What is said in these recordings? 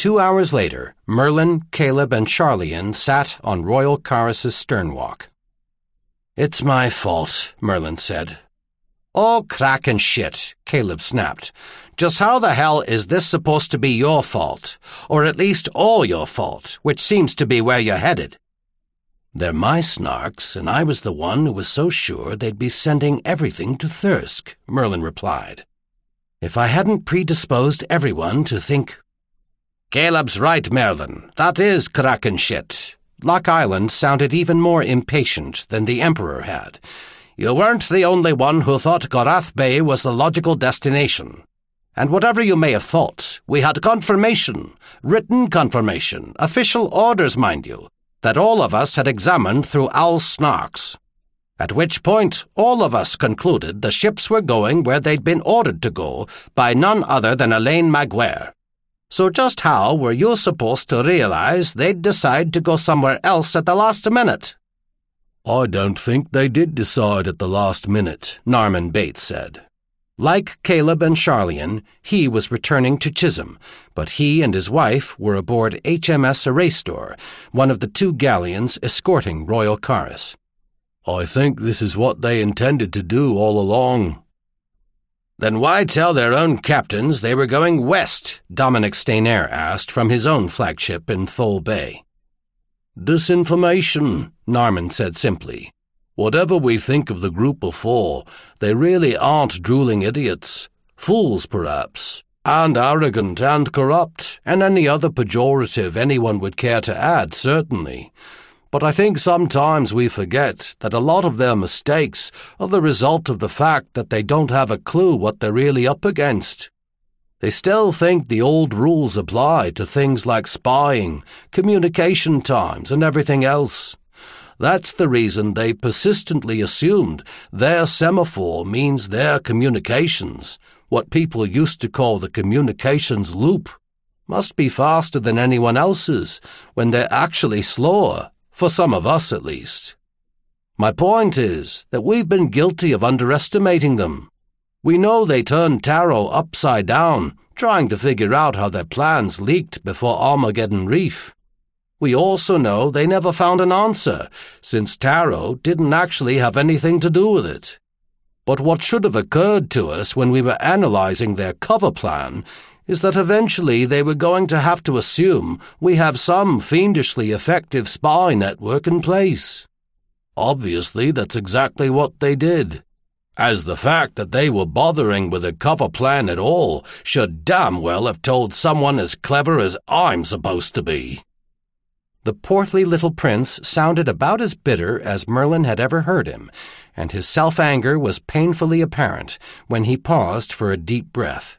2 hours later, Merlin, Caleb, and Charlian sat on Royal Karis's sternwalk. "It's my fault," Merlin said. "Oh, crack and shit," Caleb snapped. "Just how the hell is this supposed to be your fault? Or at least all your fault, which seems to be where you're headed?" "They're my snarks, and I was the one who was so sure they'd be sending everything to Thirsk," Merlin replied. "If I hadn't predisposed everyone to think—" "Caleb's right, Merlin. That is crack and shit." Lock Island sounded even more impatient than the Emperor had. "You weren't the only one who thought Gorath Bay was the logical destination. And whatever you may have thought, we had confirmation, written confirmation, official orders, mind you, that all of us had examined through Owl's snarks. At which point, all of us concluded the ships were going where they'd been ordered to go by none other than Elaine Maguire. So just how were you supposed to realize they'd decide to go somewhere else at the last minute?" "I don't think they did decide at the last minute," Narman Bates said. Like Caleb and Charlian, he was returning to Chisholm, but he and his wife were aboard HMS Erastor, one of the 2 galleons escorting Royal Karis. "I think this is what they intended to do all along." "Then why tell their own captains they were going west?" Dominic Steinair asked from his own flagship in Thole Bay. "Disinformation," Narman said simply. "Whatever we think of the Group of 4, they really aren't drooling idiots. Fools, perhaps, and arrogant and corrupt, and any other pejorative anyone would care to add, certainly. But I think sometimes we forget that a lot of their mistakes are the result of the fact that they don't have a clue what they're really up against. They still think the old rules apply to things like spying, communication times, and everything else. That's the reason they persistently assumed their semaphore means their communications, what people used to call the communications loop, must be faster than anyone else's, when they're actually slower. For some of us, at least. My point is that we've been guilty of underestimating them. We know they turned Taro upside down, trying to figure out how their plans leaked before Armageddon Reef. We also know they never found an answer, since Taro didn't actually have anything to do with it. But what should have occurred to us when we were analyzing their cover plan is that eventually they were going to have to assume we have some fiendishly effective spy network in place. Obviously, that's exactly what they did, as the fact that they were bothering with a cover plan at all should damn well have told someone as clever as I'm supposed to be." The portly little prince sounded about as bitter as Merlin had ever heard him, and his self-anger was painfully apparent when he paused for a deep breath.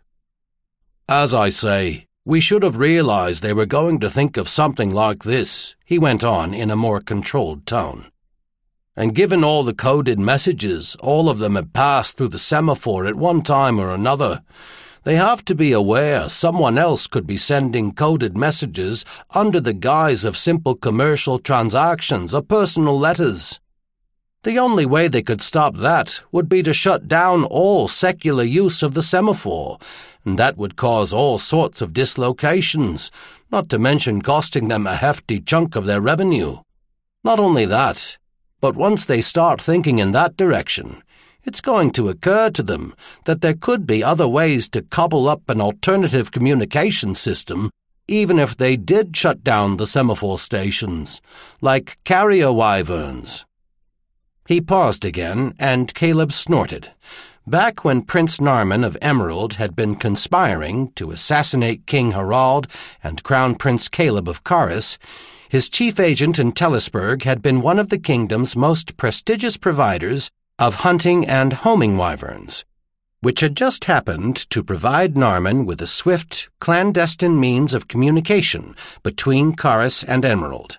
"As I say, we should have realized they were going to think of something like this," he went on in a more controlled tone. "And given all the coded messages all of them had passed through the semaphore at one time or another, they have to be aware someone else could be sending coded messages under the guise of simple commercial transactions or personal letters. The only way they could stop that would be to shut down all secular use of the semaphore, and that would cause all sorts of dislocations, not to mention costing them a hefty chunk of their revenue. Not only that, but once they start thinking in that direction, it's going to occur to them that there could be other ways to cobble up an alternative communication system, even if they did shut down the semaphore stations, like carrier wyverns." He paused again, and Caleb snorted. Back when Prince Narman of Emerald had been conspiring to assassinate King Harald and Crown Prince Caleb of Karis, his chief agent in Telesburg had been one of the kingdom's most prestigious providers of hunting and homing wyverns, which had just happened to provide Narman with a swift, clandestine means of communication between Karis and Emerald.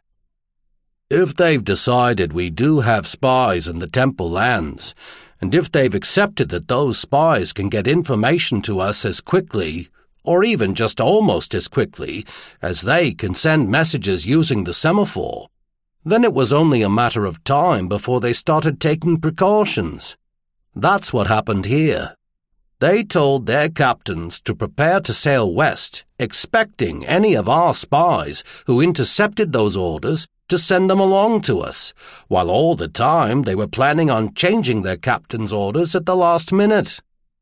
"If they've decided we do have spies in the Temple lands, and if they've accepted that those spies can get information to us as quickly, or even just almost as quickly, as they can send messages using the semaphore, then it was only a matter of time before they started taking precautions. That's what happened here. They told their captains to prepare to sail west, expecting any of our spies who intercepted those orders to send them along to us, while all the time they were planning on changing their captain's orders at the last minute.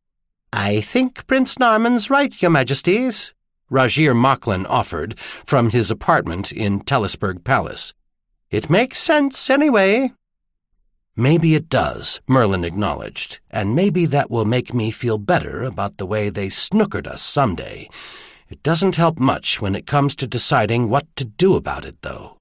"I think Prince Narman's right, Your Majesties," Rajir Makhlin offered from his apartment in Telesburg Palace. "It makes sense anyway." "Maybe it does," Merlin acknowledged, "and maybe that will make me feel better about the way they snookered us someday. It doesn't help much when it comes to deciding what to do about it, though."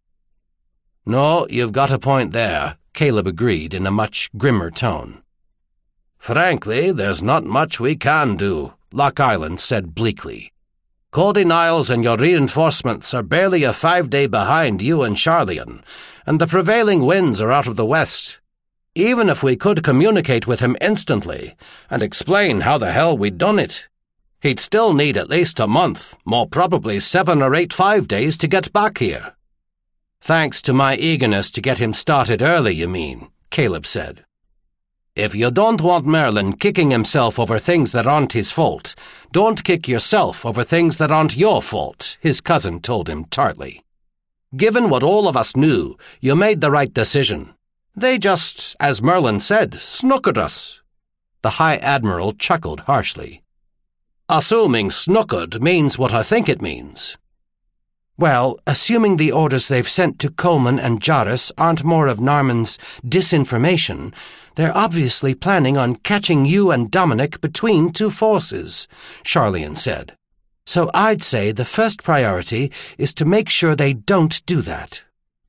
"No, you've got a point there," Caleb agreed in a much grimmer tone. "Frankly, there's not much we can do," Lock Island said bleakly. "Cody Niles and your reinforcements are barely a 5-day behind you and Sharlayan, and the prevailing winds are out of the west. Even if we could communicate with him instantly and explain how the hell we'd done it, he'd still need at least a month, more probably 7 or 8 5-days to get back here." "Thanks to my eagerness to get him started early, you mean," Caleb said. "If you don't want Merlin kicking himself over things that aren't his fault, don't kick yourself over things that aren't your fault," his cousin told him tartly. "Given what all of us knew, you made the right decision. They just, as Merlin said, snookered us." The High Admiral chuckled harshly. "Assuming snookered means what I think it means." "Well, assuming the orders they've sent to Coleman and Jarrus aren't more of Narman's disinformation, they're obviously planning on catching you and Dominic between two forces," Sharlayan said. "So I'd say the first priority is to make sure they don't do that."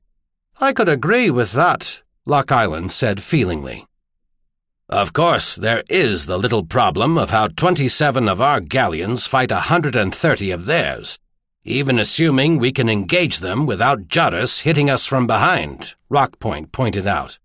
"I could agree with that," Lock Island said feelingly. "Of course, there is the little problem of how 27 of our galleons fight 130 of theirs, even assuming we can engage them without Jarrus hitting us from behind," Rockpoint pointed out.